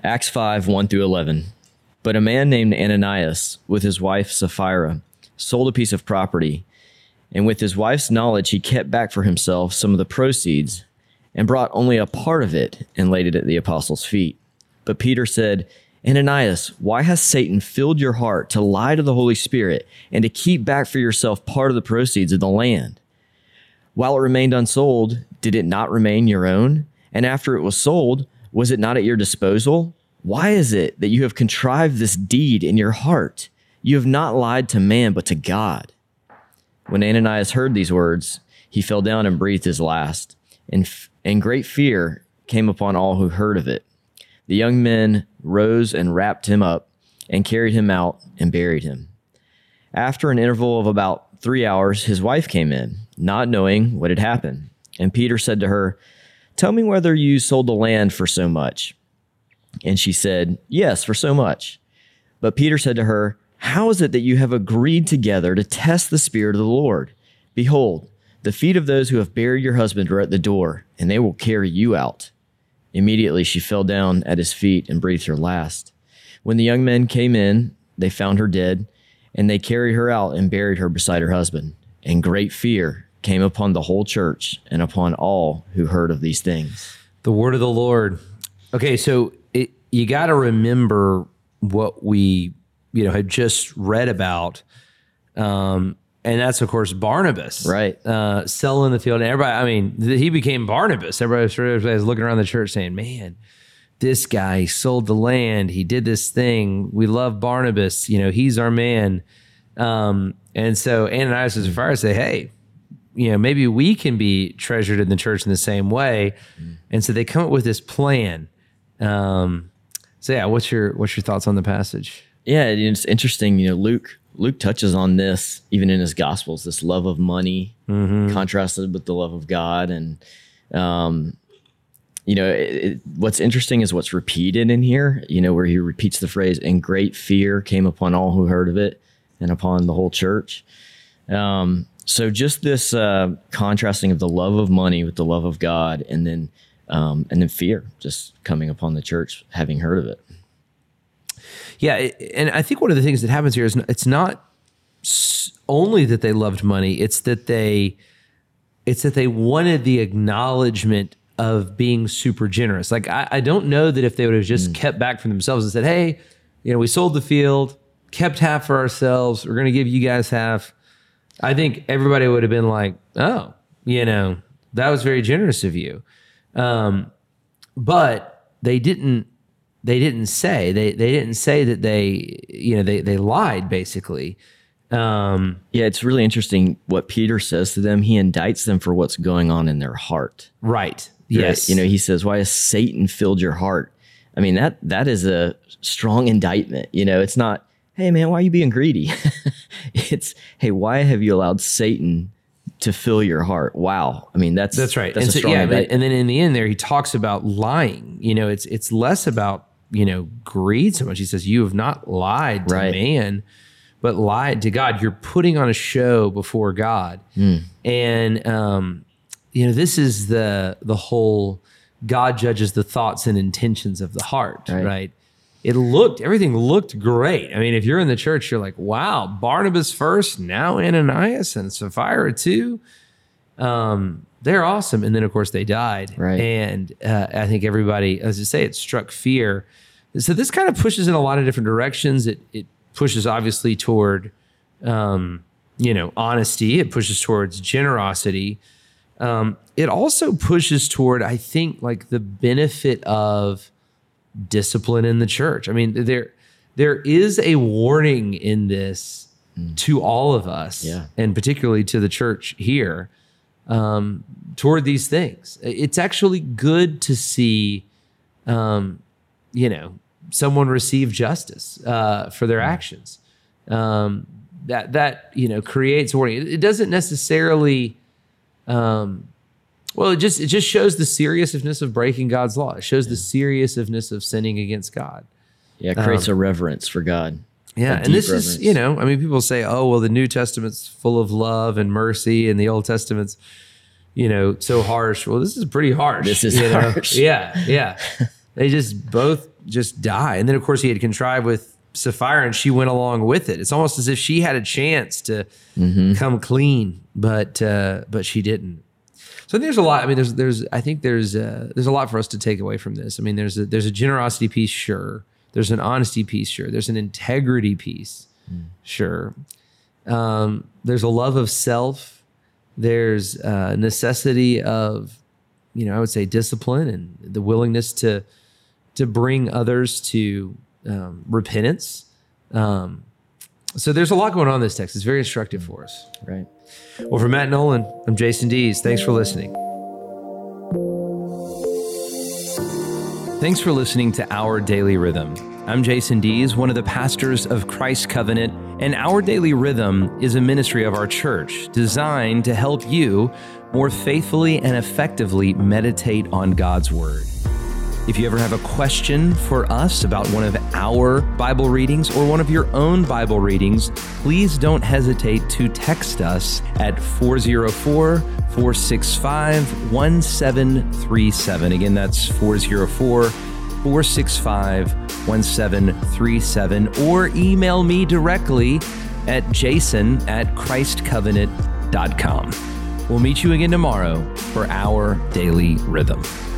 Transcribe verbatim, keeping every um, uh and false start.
Acts five, one through eleven. But a man named Ananias, with his wife Sapphira, sold a piece of property, and with his wife's knowledge, he kept back for himself some of the proceeds and brought only a part of it and laid it at the apostles' feet. But Peter said, Ananias, why has Satan filled your heart to lie to the Holy Spirit and to keep back for yourself part of the proceeds of the land? While it remained unsold, did it not remain your own? And after it was sold, was it not at your disposal? Why is it that you have contrived this deed in your heart? You have not lied to man, but to God. When Ananias heard these words, he fell down and breathed his last, and, f- and great fear came upon all who heard of it. The young men rose and wrapped him up and carried him out and buried him. After an interval of about three hours, his wife came in, not knowing what had happened. And Peter said to her, tell me whether you sold the land for so much. And she said, yes, for so much. But Peter said to her, how is it that you have agreed together to test the Spirit of the Lord? Behold, the feet of those who have buried your husband are at the door, and they will carry you out. Immediately she fell down at his feet and breathed her last. When the young men came in, they found her dead, and they carried her out and buried her beside her husband. And great fear came upon the whole church and upon all who heard of these things. The word of the Lord. Okay, so it, you got to remember what we, you know, had just read about, um, and that's of course Barnabas, right? Uh, selling the field, and everybody. I mean, th- he became Barnabas. Everybody, everybody was looking around the church saying, "Man, this guy sold the land. He did this thing. We love Barnabas. You know, he's our man." Um, and so Ananias and Sapphira say, "Hey, you know, maybe we can be treasured in the church in the same way." Mm. And so they come up with this plan. Um, so yeah, what's your, what's your thoughts on the passage? Yeah. It's interesting. You know, Luke, Luke touches on this even in his gospels, this love of money mm-hmm. contrasted with the love of God. And, um, you know, it, it, what's interesting is what's repeated in here, you know, where he repeats the phrase, and great fear came upon all who heard of it and upon the whole church. Um, So just this uh, contrasting of the love of money with the love of God, and then um, and then fear just coming upon the church, having heard of it. Yeah, and I think one of the things that happens here is it's not only that they loved money; it's that they it's that they wanted the acknowledgement of being super generous. Like I, I don't know that if they would have just mm. kept back from themselves and said, "Hey, you know, we sold the field, kept half for ourselves. We're going to give you guys half." I think everybody would have been like, oh, you know, that was very generous of you. Um, but they didn't, they didn't say, they, they didn't say that they, you know, they, they lied basically. Um, yeah, it's really interesting what Peter says to them. He indicts them for what's going on in their heart. Right. Yes. You know, he says, why has Satan filled your heart? I mean, that, that is a strong indictment. You know, it's not, hey man, why are you being greedy? It's, hey, why have you allowed Satan to fill your heart? Wow. I mean, that's that's right. That's and a so, strong yeah, event. and then in the end there, he talks about lying. You know, it's it's less about, you know, greed so much. He says, you have not lied to right. man, but lied to God. You're putting on a show before God. Mm. And, um, you know, this is the the whole God judges the thoughts and intentions of the heart, right? right? It looked, everything looked great. I mean, if you're in the church, you're like, wow, Barnabas first, now Ananias and Sapphira too. Um, they're awesome. And then, of course, they died. Right. And uh, I think everybody, as I say, it struck fear. So this kind of pushes in a lot of different directions. It it pushes, obviously, toward, um, you know, honesty. It pushes towards generosity. Um, it also pushes toward, I think, like the benefit of discipline in the church. I mean, there there is a warning in this mm. to all of us, yeah. and particularly to the church here, um, toward these things. It's actually good to see, um, you know, someone receive justice uh, for their mm. actions. Um, that that you know creates a warning. It doesn't necessarily. Um, Well, it just it just shows the seriousness of breaking God's law. It shows yeah. the seriousness of sinning against God. Yeah, it creates um, a reverence for God. Yeah, and this reverence. is, you know, I mean, people say, oh, well, the New Testament's full of love and mercy, and the Old Testament's, you know, so harsh. Well, this is pretty harsh. This is you know? harsh. Yeah, yeah. They just both just die. And then, of course, he had contrived with Sapphira, and she went along with it. It's almost as if she had a chance to mm-hmm. come clean, but uh, but she didn't. So there's a lot. I mean, there's there's I think there's uh, there's a lot for us to take away from this. I mean, there's a, there's a generosity piece, sure. There's an honesty piece, sure. There's an integrity piece, mm. sure. Um, there's a love of self. There's a necessity of, you know, I would say discipline and the willingness to to bring others to um, repentance. Um, so there's a lot going on in this text. It's very instructive for us. Right. Well, for Matt Nolan, I'm Jason Dees. Thanks for listening. Thanks for listening to Our Daily Rhythm. I'm Jason Dees, one of the pastors of Christ Covenant, and Our Daily Rhythm is a ministry of our church designed to help you more faithfully and effectively meditate on God's Word. If you ever have a question for us about one of our Bible readings or one of your own Bible readings, please don't hesitate to text us at four oh four, four six five, one seven three seven. Again, that's four oh four, four six five, one seven three seven, or email me directly at jason at christ covenant dot com. We'll meet you again tomorrow for Our Daily Rhythm.